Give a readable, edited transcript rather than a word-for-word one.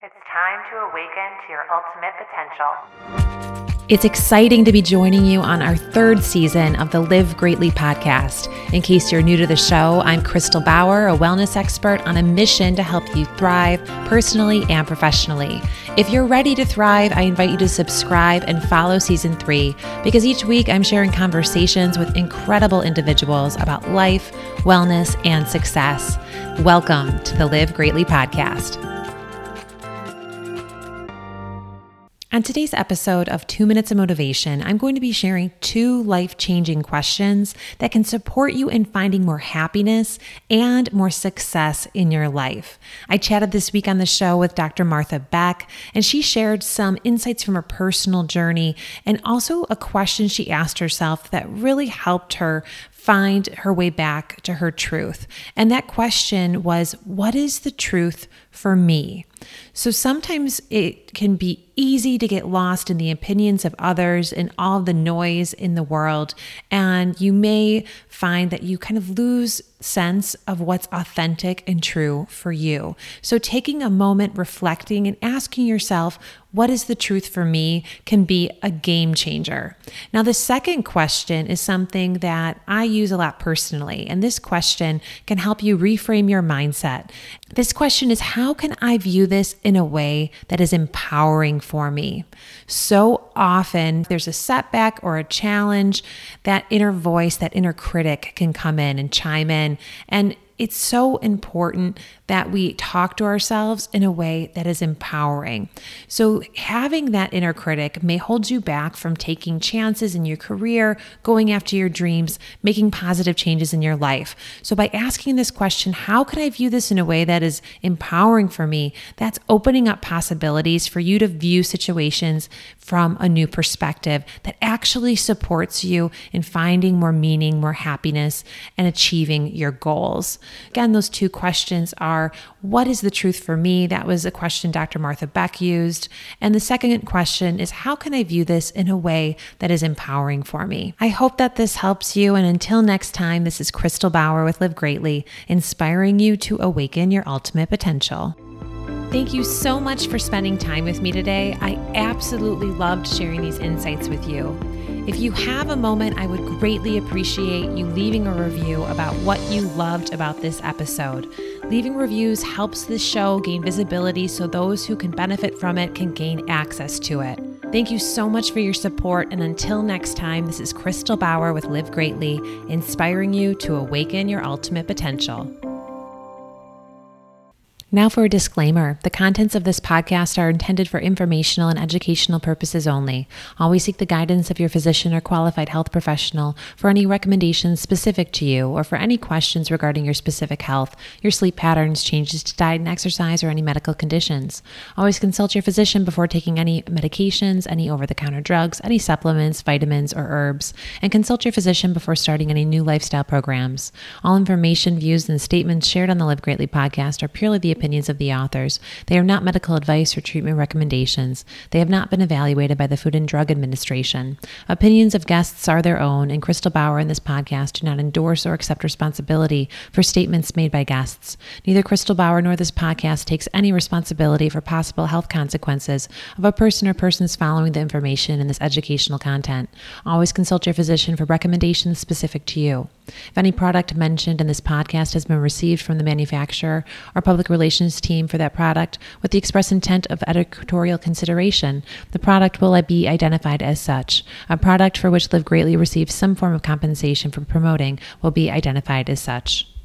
It's time to awaken to your ultimate potential. It's exciting to be joining you on our third season of the Live Greatly podcast. In case you're new to the show, I'm Crystal Bauer, a wellness expert on a mission to help you thrive personally and professionally. If you're ready to thrive, I invite you to subscribe and follow season 3 because each week I'm sharing conversations with incredible individuals about life, wellness, and success. Welcome to the Live Greatly podcast. On today's episode of 2 Minutes of Motivation, I'm going to be sharing 2 life-changing questions that can support you in finding more happiness and more success in your life. I chatted this week on the show with Dr. Martha Beck, and she shared some insights from her personal journey and also a question she asked herself that really helped her find her way back to her truth. And that question was, what is the truth for me? So sometimes it can be easy to get lost in the opinions of others and all the noise in the world. And you may find that you kind of lose sense of what's authentic and true for you. So taking a moment, reflecting and asking yourself, what is the truth for me, can be a game changer. Now, the second question is something that I use a lot personally, and this question can help you reframe your mindset. This question is, how can I view this in a way that is empowering for me? So often there's a setback or a challenge, that inner voice, that inner critic can come in and chime in, and it's so important that we talk to ourselves in a way that is empowering. So having that inner critic may hold you back from taking chances in your career, going after your dreams, making positive changes in your life. So by asking this question, how can I view this in a way that is empowering for me? That's opening up possibilities for you to view situations from a new perspective that actually supports you in finding more meaning, more happiness, and achieving your goals. Again, those 2 questions are, what is the truth for me? That was a question Dr. Martha Beck used. And the second question is, how can I view this in a way that is empowering for me? I hope that this helps you. And until next time, this is Crystal Bauer with Live Greatly, inspiring you to awaken your ultimate potential. Thank you so much for spending time with me today. I absolutely loved sharing these insights with you. If you have a moment, I would greatly appreciate you leaving a review about what you loved about this episode. Leaving reviews helps this show gain visibility so those who can benefit from it can gain access to it. Thank you so much for your support, and until next time, this is Crystal Bauer with Live Greatly, inspiring you to awaken your ultimate potential. Now for a disclaimer. The contents of this podcast are intended for informational and educational purposes only. Always seek the guidance of your physician or qualified health professional for any recommendations specific to you or for any questions regarding your specific health, your sleep patterns, changes to diet and exercise, or any medical conditions. Always consult your physician before taking any medications, any over-the-counter drugs, any supplements, vitamins, or herbs, and consult your physician before starting any new lifestyle programs. All information, views, and statements shared on the Live Greatly podcast are purely the opinions of the authors. They are not medical advice or treatment recommendations. They have not been evaluated by the Food and Drug Administration. Opinions of guests are their own, and Crystal Bauer and this podcast do not endorse or accept responsibility for statements made by guests. Neither Crystal Bauer nor this podcast takes any responsibility for possible health consequences of a person or persons following the information in this educational content. Always consult your physician for recommendations specific to you. If any product mentioned in this podcast has been received from the manufacturer or public relations team for that product with the express intent of editorial consideration, the product will be identified as such. A product for which Live Greatly receives some form of compensation for promoting will be identified as such.